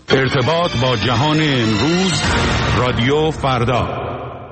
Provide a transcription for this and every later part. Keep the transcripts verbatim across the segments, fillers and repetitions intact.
ارتباط با جهان امروز، رادیو فردا.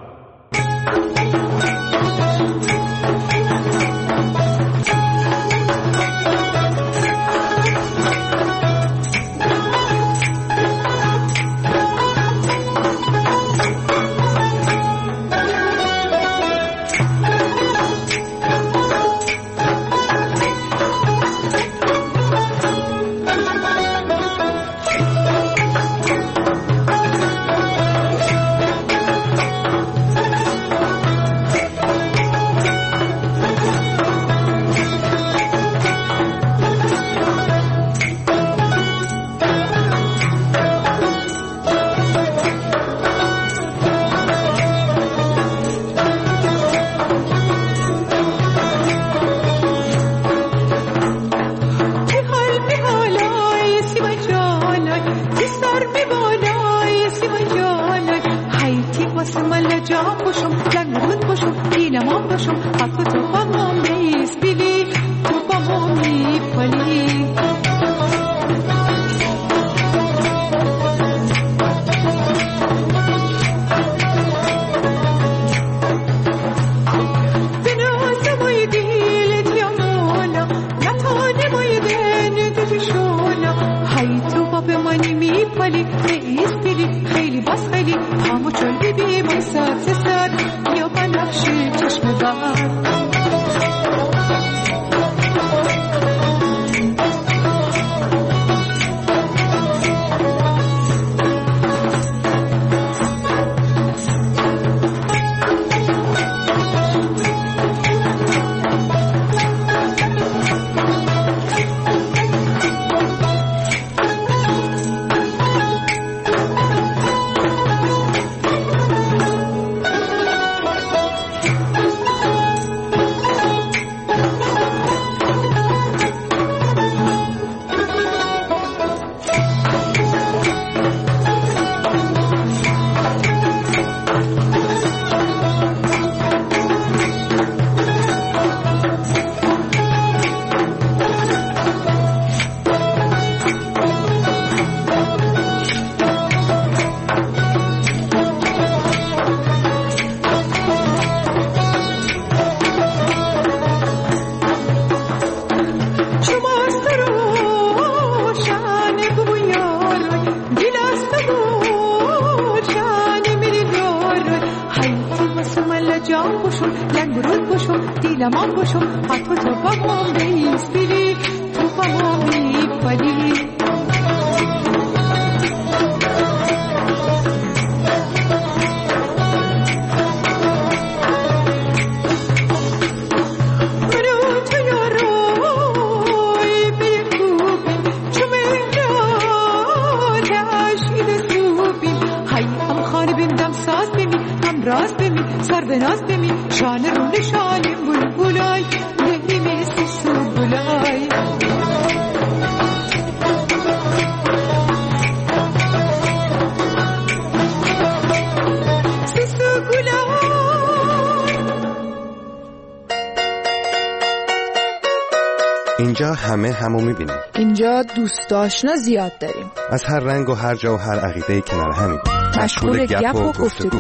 اینجا همه همو میبینیم. اینجا دوست آشنا زیاد داریم. از هر رنگ و هر جا و هر عقیده کنار همیم. مشغول گپ و گفتگو.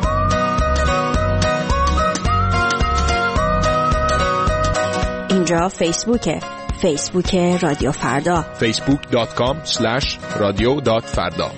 اینجا فیسبوکه. فیسبوک رادیو فردا. فیسبوک دات کام اسلش رادیو دات فردا.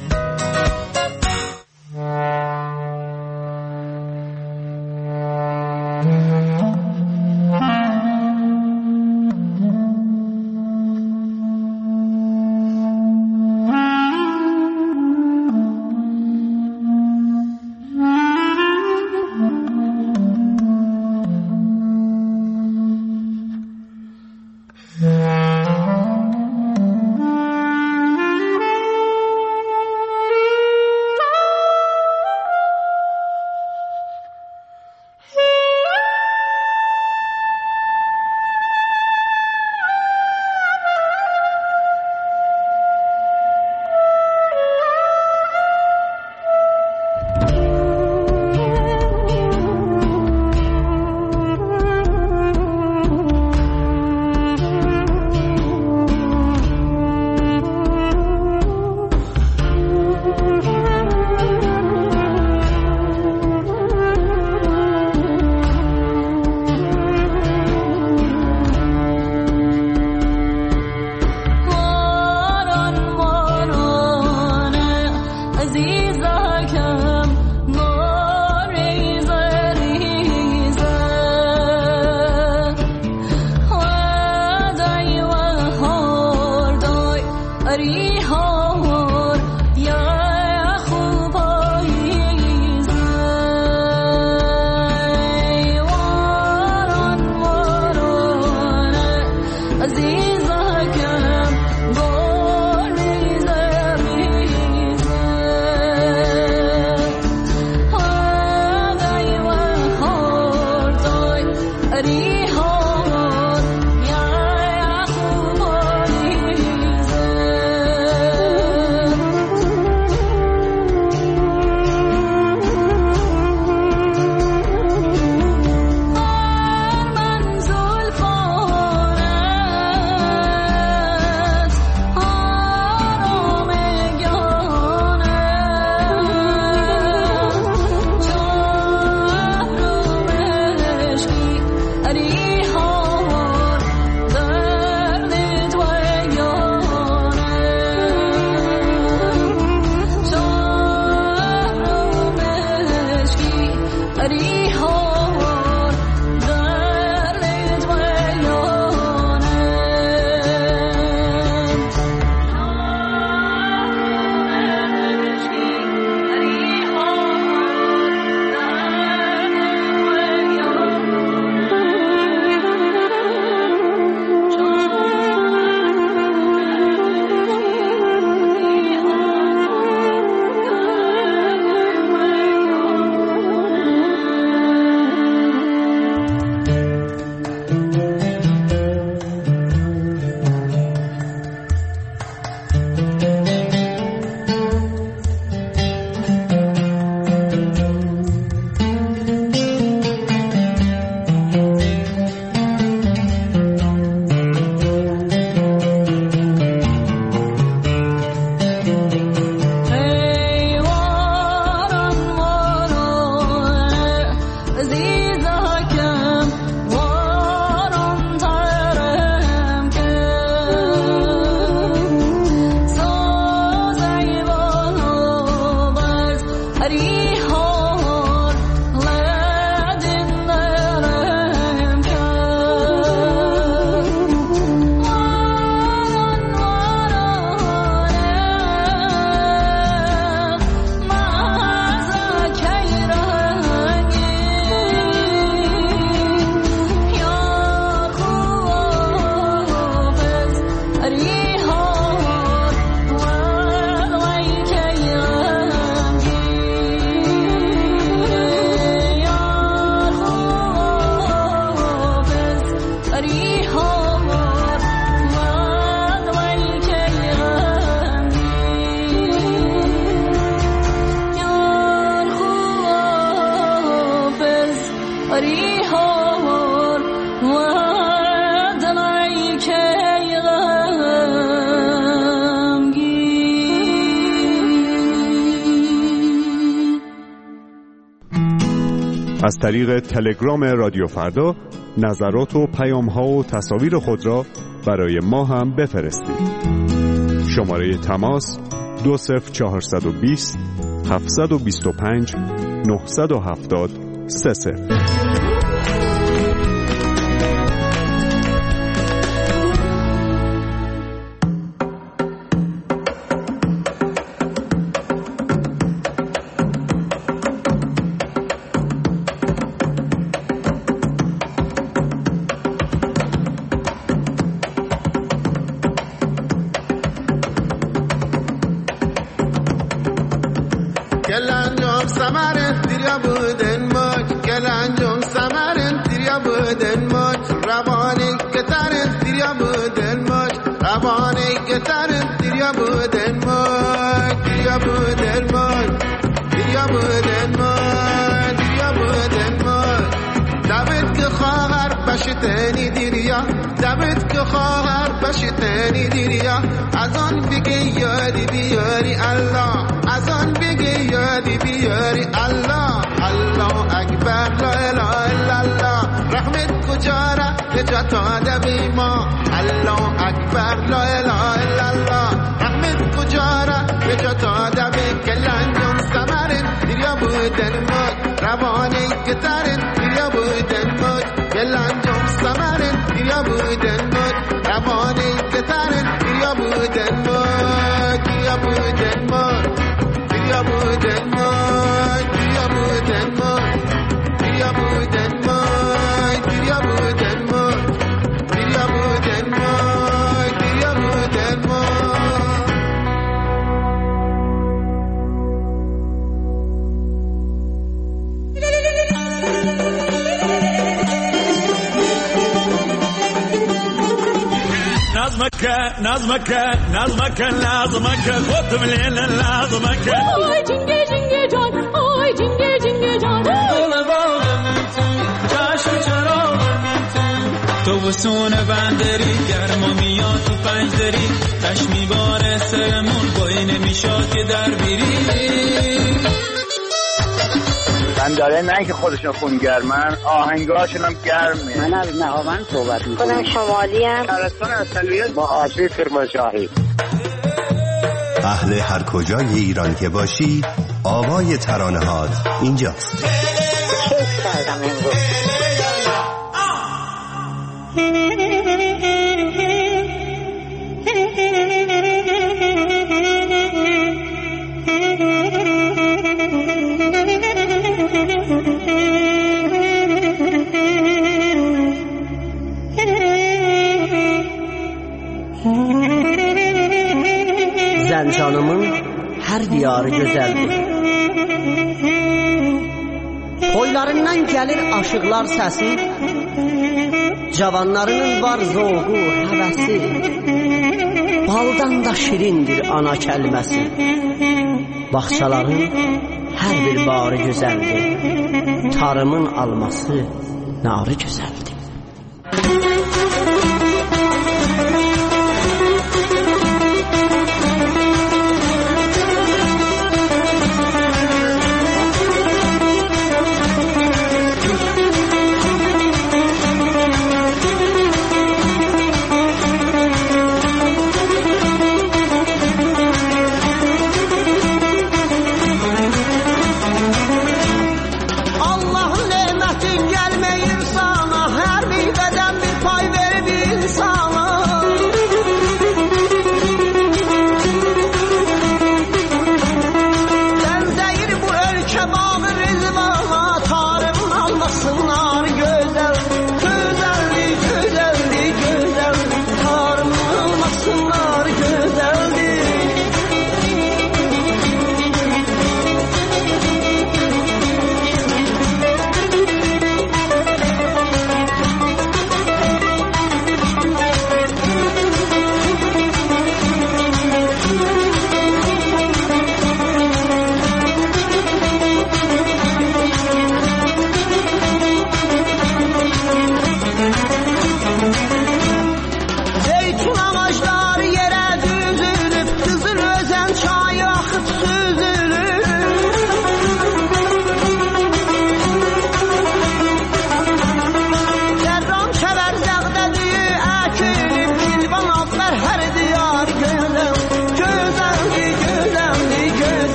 از طریق تلگرام رادیو فردا نظرات و پیام‌ها و تصاویر خود را برای ما هم بفرستید. شماره تماس دو صفر چهارصد و بیست هفتصد و بیست و پنج نهصد و هفتاد سه صفر. بشتنی دیریا دمت که خواهر بشتنی دیریا از آن بگی یادی بیاری الله از آن بگی یادی بیاری الله الله اکبر لا اله الا الله رحمت کجاره نجات آده بی ما الله اکبر لا اله الا الله رحمت کجاره نجات آده بی کلنجون سمرن دیریا بودن مد روانی کترن دیریا بودن مد کلنجون سمرن دیریا بودن مد روانی کترن دیریا بودن مد بودن بیا بودن ما بیا بودن ما بیا بودن ما بیا بودن ما بیا بودن ما بیا بودن ما نظمك نظمك نظمك لازمك خذ من الليل لازمك آی جنگه جنگه جان آی جنگه جنگه جان چشم چراغ تو بسون بندری گرما میاد تو پنجدری تشمی بار سرمون بایی نمیشاد که در بیری من داره نه که خودشون خونگرمن آهنگاشون هم گرمه. من از نهاوند صحبت میکنم. خودم شمالی ام. شهرستان اصلیت با آشی کرمانشاهی. اهل هر کجای ایران که باشی آوای ترانه هات اینجاست. کیف کردم امروز. Zəncanımın hər diyarı gözəldir. Toylarından gəlir aşıqlar səsi, cavanlarının var zoğu, həvəsi, baldan da şirindir ana kəlməsi. Bağçaların hər bir barı gözəldir, tarımın alması narı gözəldir.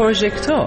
پروژکتور.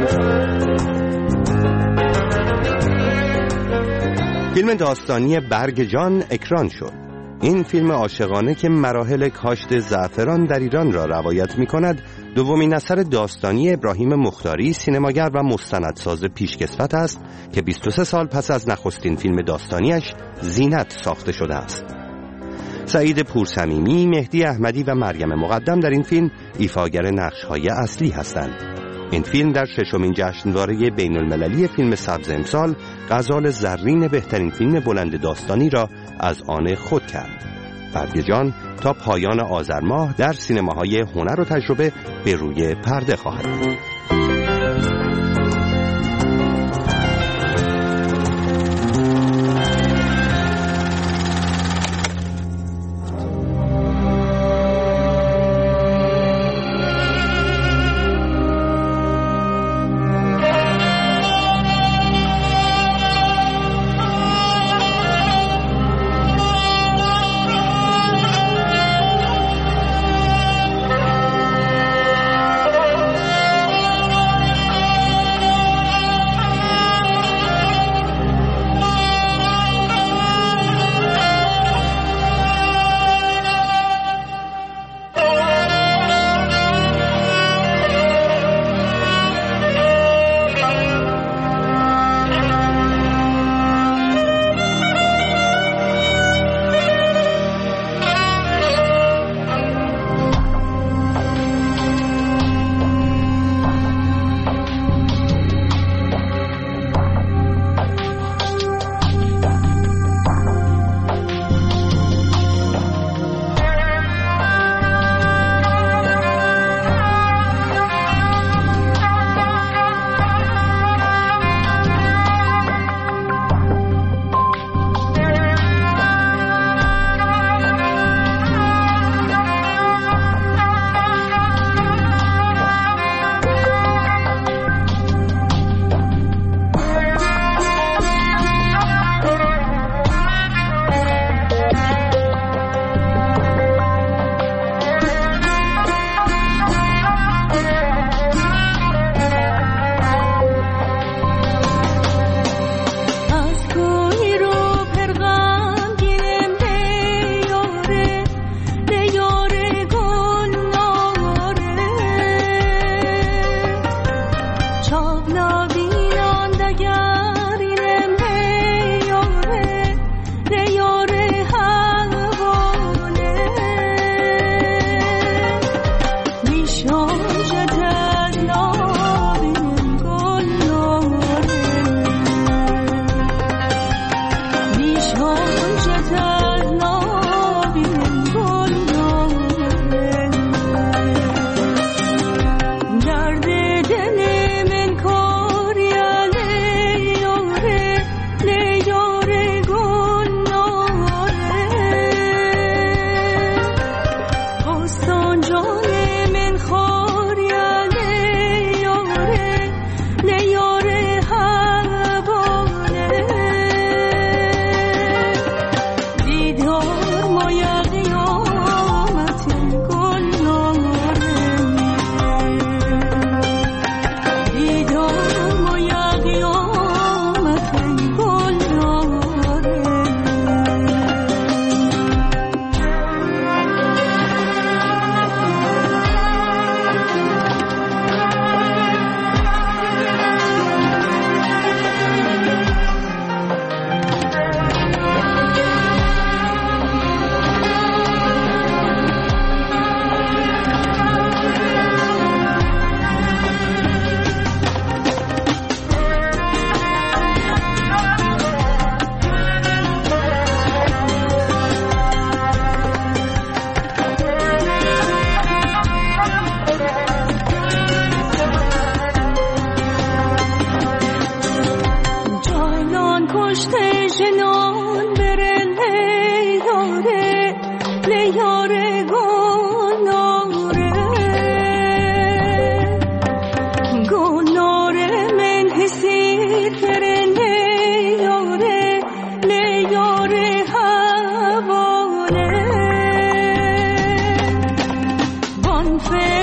فیلم داستانی برگ جان اکران شد. این فیلم عاشقانه که مراحل کاشت زعفران در ایران را روایت می کند، دومین اثر داستانی ابراهیم مختاری، سینماگر و مستندساز پیشکسوت است که بیست و سه سال پس از نخستین فیلم داستانیش زینت ساخته شده است. سعید پورصمیمی، مهدی احمدی و مریم مقدم در این فیلم ایفاگر نقش‌های اصلی هستند. این فیلم در ششمین جشنواره بین المللی فیلم سبز امسال غزال زرین بهترین فیلم بلند داستانی را از آن خود کرد. برگ جان تا پایان آذر ماه در سینماهای هنر و تجربه به روی پرده خواهد بود.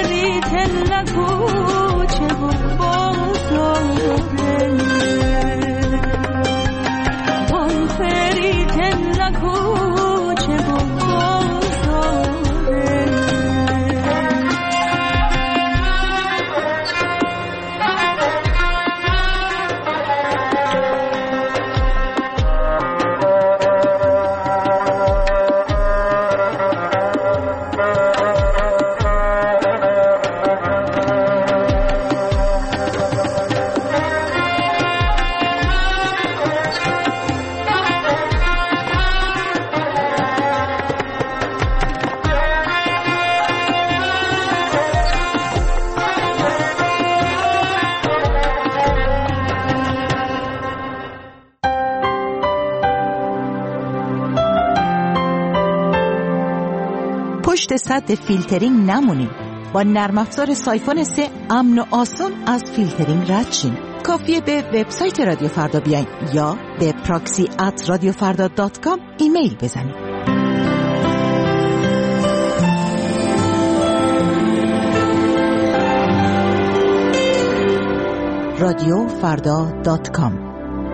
فری تلکو چه بود بازاره بان فری تلکو چه بود بازاره پشت سد فیلترینگ نمونین. با نرم افزار سایفون سه امن و آسان از فیلترینگ رد شین. کافیه به وبسایت رادیو فردا بیاین یا به پراکسی ات رادیو فردا دات کام ایمیل بزنین. رادیو فردا دات کام.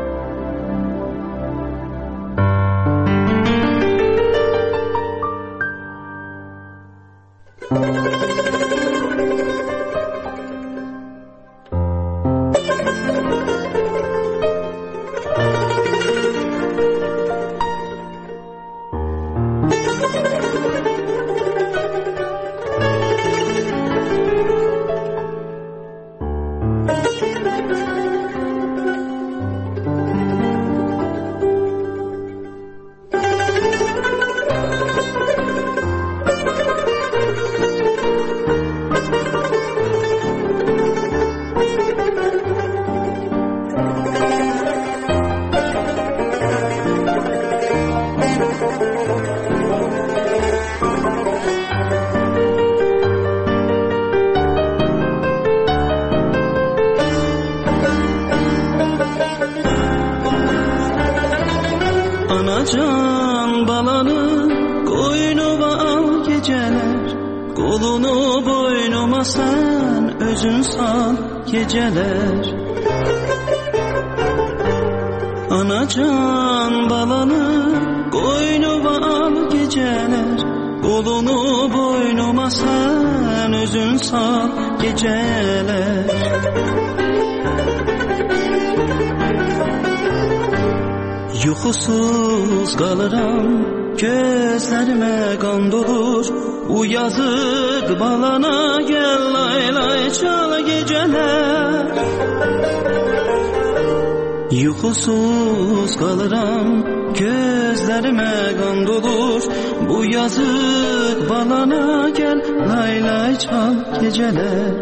Anacan balanı koynuma al geceler, kolunu boynuma sen özün sal geceler. Anacan balanı koynuma al geceler, kolunu boynuma sen özün sal geceler. Yuxusuz qalıram, gözlərimə qan dolur. Bu yazıq balana gəl lay lay çal gecələr. Yuxusuz qalıram, gözlərimə qan dolur. Bu yazıq balana gəl lay lay çal gecələr.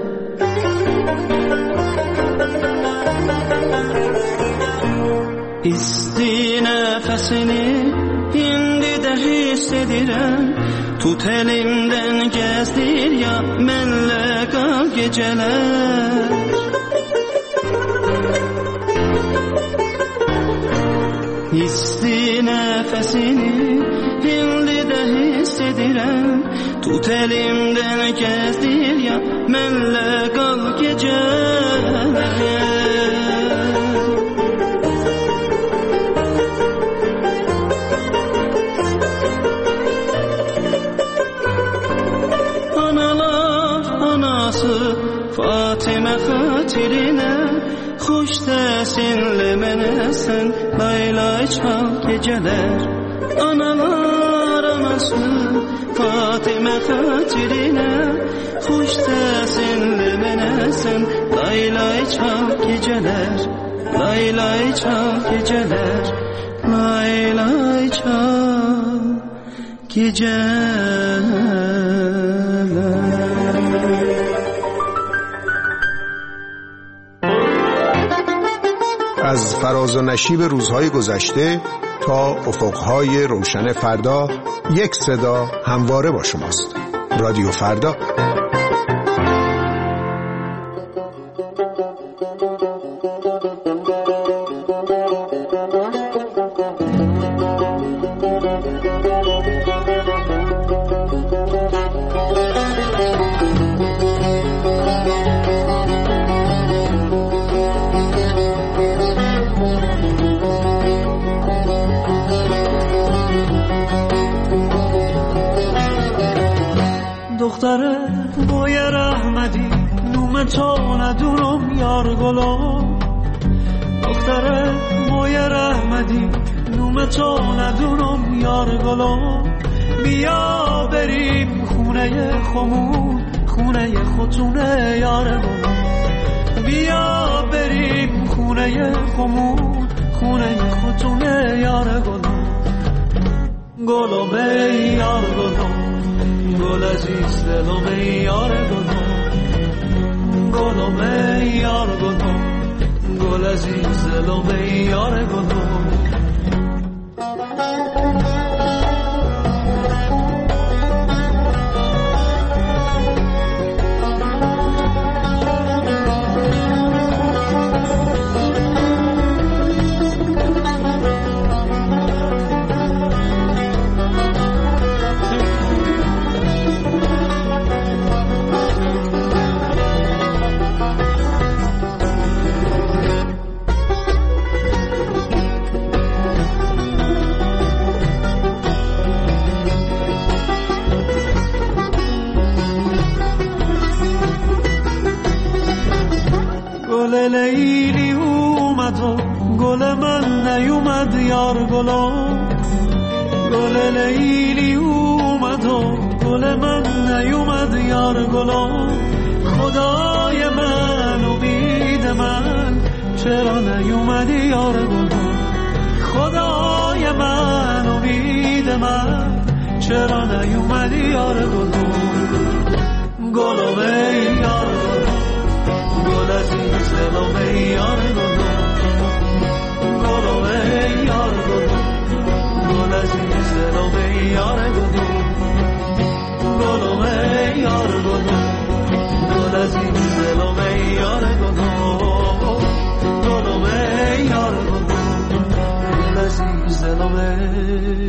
İsti nəfəsini indi də hiss edirəm. Tut elimdən gəzdir ya mənlə qal gecələr. İsti nəfəsini indi də hiss edirəm. Tut elimdən gəzdir ya mənlə qal gecələr. Fatimə xatirinə xoş səsinlə mənə sən lay lay çal gecələr. Analar anası Fatimə xatirinə xoş səsinlə mənə sən lay lay çal gecələr. Lay lay çal gecələr. Lay lay çal gecələr. از فراز و نشیب روزهای گذشته تا افقهای روشن فردا، یک صدا همواره با شماست. رادیو فردا. نوم تو ندونم یار گلم دختر موی رحمدی نوم تو ندونم یار گلم بیا بریم خونه خمون خونه خطونه یار گلم بیا بریم خونه خمون خونه خطونه یار گلم گلم ای یار گلم گل عزیز دلم ای یار گلم گلم ای یار گلم گل عزیز دلم ای یار گلم لیلی اومد و گل من نیومد یار گلم گل لیلی اومد و گل من نیومد یار گلم خدای من امید من چرا نیومدی یار گلم خدای من امید من چرا نیومدی یار گلم گلم ای یار گلم گل عزیز دلم ای یار گلم گلم ای یار گلم گل عزیز دلم ای یار گلم گلم ای یار گلم گل عزیز دلم ای یار گلم گلم ای یار گلم گل عزیز دلم ای